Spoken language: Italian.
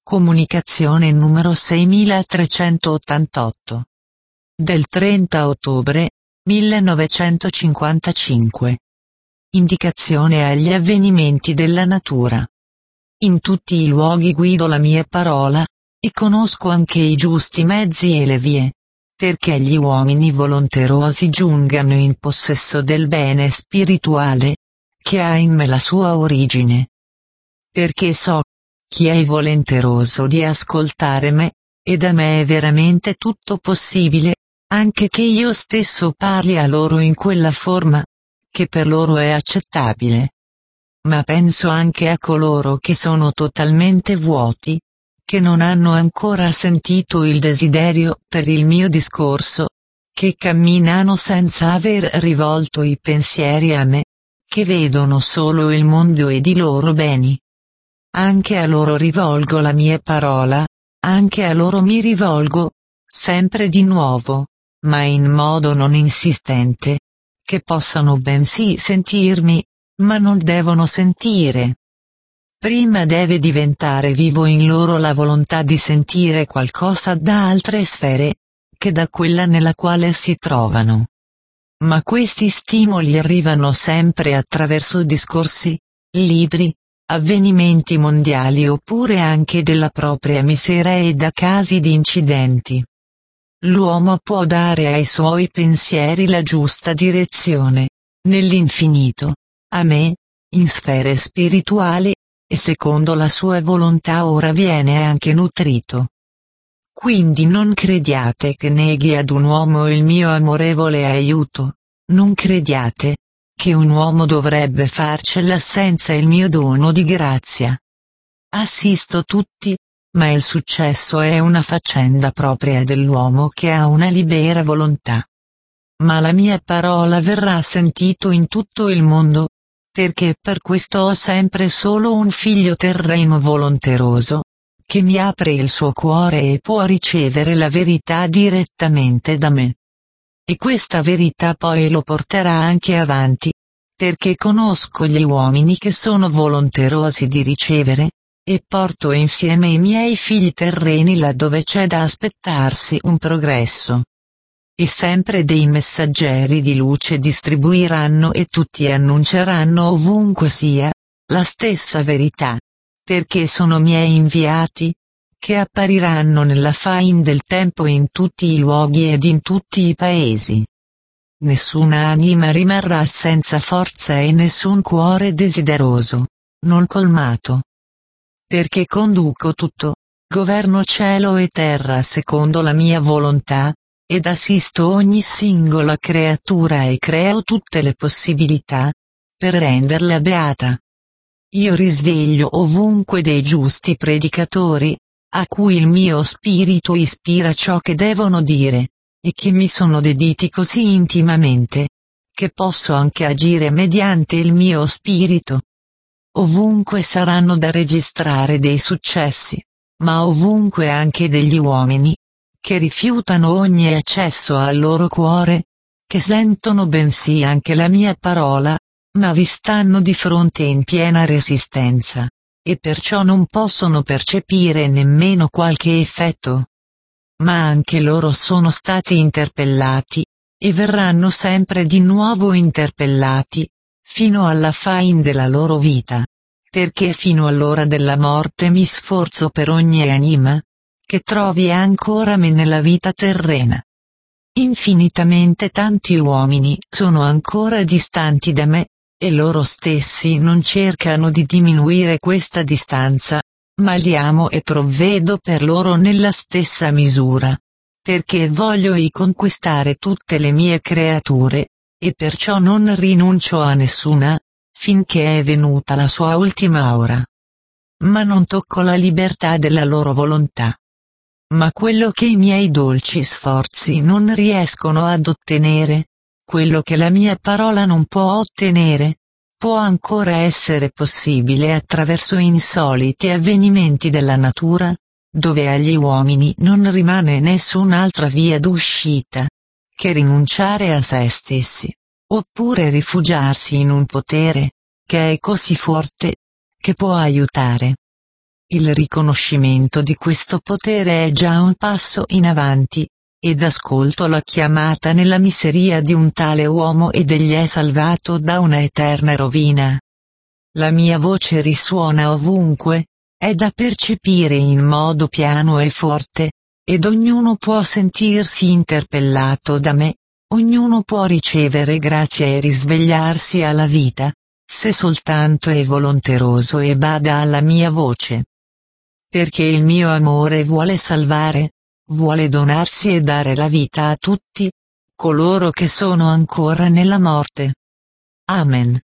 Comunicazione numero 6388. Del 30 ottobre 1955. Indicazione agli avvenimenti della natura. In tutti i luoghi guido la mia parola, e conosco anche i giusti mezzi e le vie, perché gli uomini volonterosi giungano in possesso del bene spirituale, che ha in me la sua origine. Perché so, chi è volenteroso di ascoltare me, e da me è veramente tutto possibile, anche che io stesso parli a loro in quella forma, che per loro è accettabile. Ma penso anche a coloro che sono totalmente vuoti, che non hanno ancora sentito il desiderio per il mio discorso, che camminano senza aver rivolto i pensieri a me, che vedono solo il mondo ed i loro beni. Anche a loro rivolgo la mia parola, anche a loro mi rivolgo, sempre di nuovo, ma in modo non insistente, che possano bensì sentirmi, ma non devono sentire. Prima deve diventare vivo in loro la volontà di sentire qualcosa da altre sfere, che da quella nella quale si trovano. Ma questi stimoli arrivano sempre attraverso discorsi, libri, avvenimenti mondiali oppure anche della propria misera e da casi di incidenti. L'uomo può dare ai suoi pensieri la giusta direzione, nell'infinito, a me, in sfere spirituali, e secondo la sua volontà ora viene anche nutrito. Quindi non crediate che neghi ad un uomo il mio amorevole aiuto, non crediate che un uomo dovrebbe farcela senza il mio dono di grazia. Assisto tutti, ma il successo è una faccenda propria dell'uomo che ha una libera volontà. Ma la mia parola verrà sentito in tutto il mondo, perché per questo ho sempre solo un figlio terreno volonteroso, che mi apre il suo cuore e può ricevere la verità direttamente da me. E questa verità poi lo porterà anche avanti, perché conosco gli uomini che sono volonterosi di ricevere, e porto insieme i miei figli terreni laddove c'è da aspettarsi un progresso. E sempre dei messaggeri di luce distribuiranno e tutti annunceranno ovunque sia, la stessa verità, perché sono miei inviati, che appariranno nella fin del tempo in tutti i luoghi ed in tutti i paesi. Nessuna anima rimarrà senza forza e nessun cuore desideroso, non colmato. Perché conduco tutto, governo cielo e terra secondo la mia volontà, ed assisto ogni singola creatura e creo tutte le possibilità, per renderla beata. Io risveglio ovunque dei giusti predicatori, a cui il mio spirito ispira ciò che devono dire, e che mi sono dediti così intimamente, che posso anche agire mediante il mio spirito. Ovunque saranno da registrare dei successi, ma ovunque anche degli uomini, che rifiutano ogni accesso al loro cuore, che sentono bensì anche la mia parola, ma vi stanno di fronte in piena resistenza, e perciò non possono percepire nemmeno qualche effetto. Ma anche loro sono stati interpellati, e verranno sempre di nuovo interpellati, fino alla fin della loro vita, perché fino all'ora della morte mi sforzo per ogni anima, che trovi ancora me nella vita terrena. Infinitamente tanti uomini sono ancora distanti da me, e loro stessi non cercano di diminuire questa distanza, ma li amo e provvedo per loro nella stessa misura, perché voglio conquistare tutte le mie creature, e perciò non rinuncio a nessuna, finché è venuta la sua ultima ora. Ma non tocco la libertà della loro volontà. Ma quello che i miei dolci sforzi non riescono ad ottenere, quello che la mia parola non può ottenere, può ancora essere possibile attraverso insoliti avvenimenti della natura, dove agli uomini non rimane nessun'altra via d'uscita, che rinunciare a se stessi, oppure rifugiarsi in un potere, che è così forte, che può aiutare. Il riconoscimento di questo potere è già un passo in avanti, ed ascolto la chiamata nella miseria di un tale uomo ed egli è salvato da una eterna rovina. La mia voce risuona ovunque, è da percepire in modo piano e forte, ed ognuno può sentirsi interpellato da me, ognuno può ricevere grazia e risvegliarsi alla vita, se soltanto è volonteroso e bada alla mia voce. Perché il mio amore vuole salvare, vuole donarsi e dare la vita a tutti coloro che sono ancora nella morte. Amen.